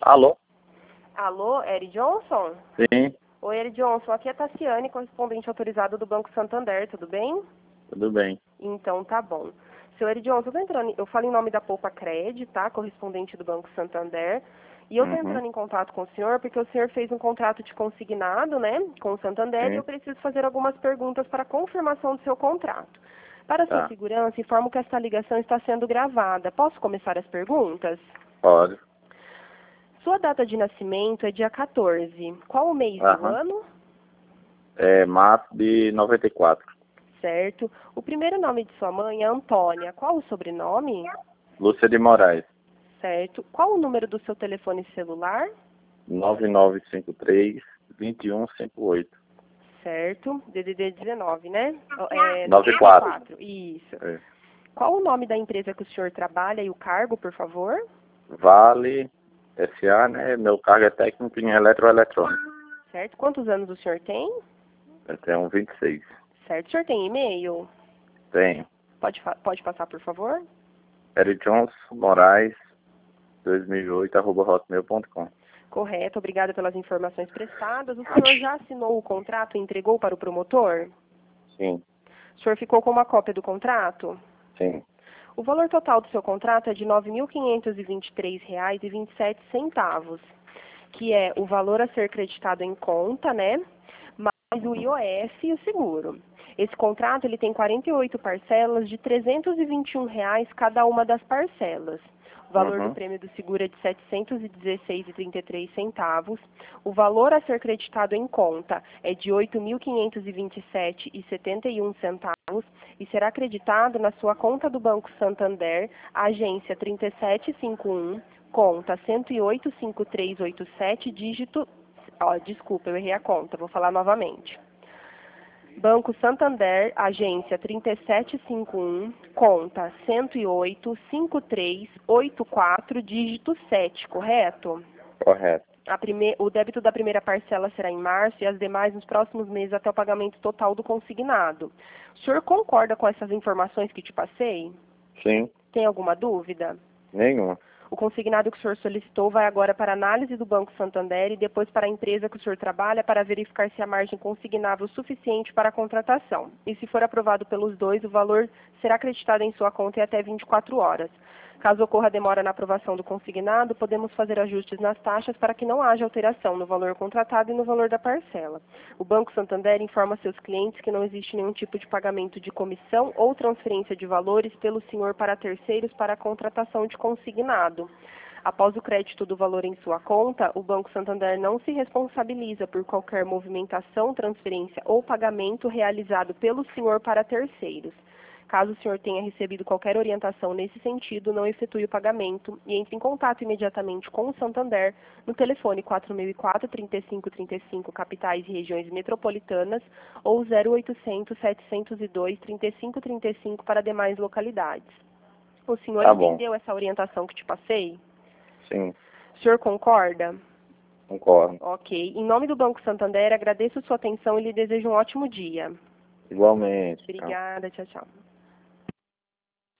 Alô? Alô, Eri Johnson? Sim, Oi, Eri Johnson, aqui é Tassiane, correspondente autorizado do Banco Santander, tudo bem? tudo bem. Então, tá bom. Seu Eri Johnson, eu falo em nome da Poupa Cred, tá? Correspondente do Banco Santander. E eu tô entrando em contato com o senhor porque o senhor fez um contrato de consignado, né, com o Santander, e eu Sim, preciso fazer algumas perguntas para confirmação do seu contrato. Para sua tá. segurança, informo que esta ligação está sendo gravada. Posso começar as perguntas? Pode. Sua data de nascimento é dia 14. Qual o mês e o Aham. ano? É março de 94. Certo. O primeiro nome de sua mãe é Antônia. Qual o sobrenome? Lúcia de Moraes. Certo. Qual o número do seu telefone celular? 9953-2158. Certo. DDD 19, né? 94. 94. Isso. É. Qual o nome da empresa que o senhor trabalha e o cargo, por favor? Vale SA, né? Meu cargo é técnico em eletroeletrônica. Certo. Quantos anos o senhor tem? Eu tenho 26. Certo. O senhor tem e-mail? Tenho. Pode passar, por favor? Eri Johnson Moraes 2008@hotmail.com. Correto. Obrigada pelas informações prestadas. O senhor já assinou o contrato e entregou para o promotor? Sim, O senhor ficou com uma cópia do contrato? sim. O valor total do seu contrato é de R$ 9.523,27, que é o valor a ser creditado em conta, né? Mais o IOF e o seguro. Esse contrato ele tem 48 parcelas de R$ 321 cada uma das parcelas. O valor do prêmio do seguro é de R$ 716,33. O valor a ser creditado em conta é de R$ 8.527,71 e será creditado na sua conta do Banco Santander, agência 3751, conta 1085387, dígito... desculpa, eu errei a conta, vou falar novamente. Banco Santander, agência 3751, conta 1085384, dígito 7, correto? Correto. O débito da primeira parcela será em março e as demais nos próximos meses até o pagamento total do consignado. O senhor concorda com essas informações que te passei? Sim, Tem alguma dúvida? nenhuma. O consignado que o senhor solicitou vai agora para análise do Banco Santander e depois para a empresa que o senhor trabalha para verificar se a margem consignável suficiente para a contratação. E se for aprovado pelos dois, o valor será acreditado em sua conta em até 24 horas. Caso ocorra demora na aprovação do consignado, podemos fazer ajustes nas taxas para que não haja alteração no valor contratado e no valor da parcela. O Banco Santander informa seus clientes que não existe nenhum tipo de pagamento de comissão ou transferência de valores pelo senhor para terceiros para a contratação de consignado. Após o crédito do valor em sua conta, o Banco Santander não se responsabiliza por qualquer movimentação, transferência ou pagamento realizado pelo senhor para terceiros. Caso o senhor tenha recebido qualquer orientação nesse sentido, não efetue o pagamento e entre em contato imediatamente com o Santander no telefone 4004-3535, capitais e regiões metropolitanas, ou 0800-702-3535 para demais localidades. O senhor Tá bom. entendeu essa orientação que te passei? Sim, O senhor concorda? concordo. Ok. Em nome do Banco Santander, agradeço sua atenção e lhe desejo um ótimo dia. Igualmente. Então. Obrigada. Tchau, tchau.